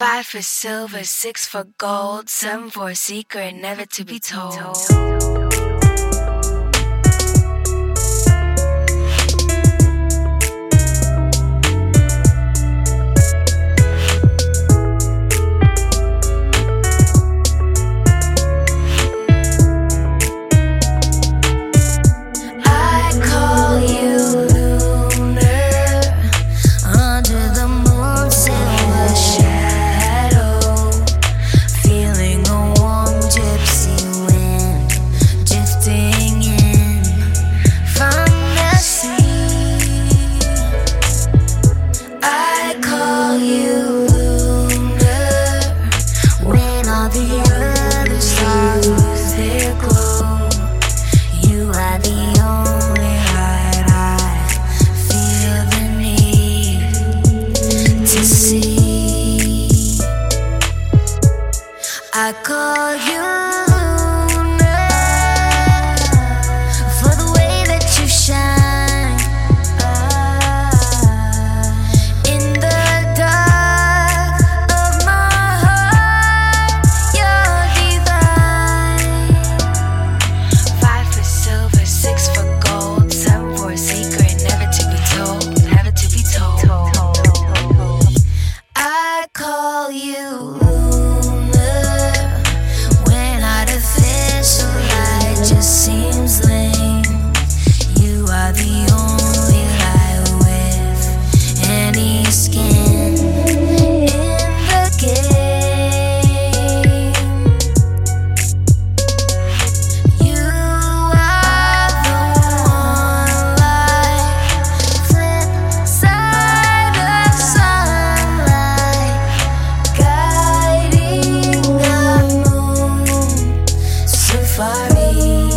5 for silver, 6 for gold, 7 for a secret never to be told. I call you Luna for the way that you shine in the dark of my heart. You're divine. 5 for silver, 6 for gold, 7 for a secret never to be told, never to be told. I call you Luna. Just seems lame. You are the only light with any skin in the game. You are the one light, flip side of sunlight, guiding the moon safari.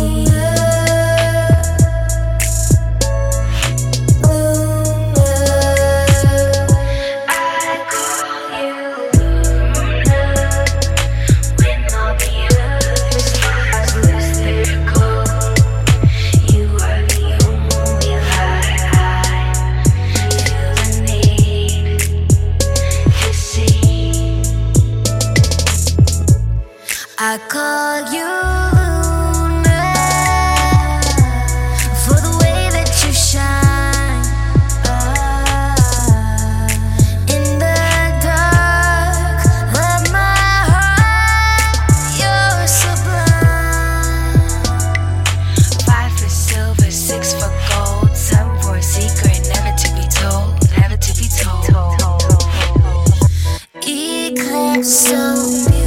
I call you Luna for the way that you shine in the dark of my heart. You're sublime. 5 for silver, 6 for gold, 7 for a secret never to be told, never to be told. Eclipse so beautiful.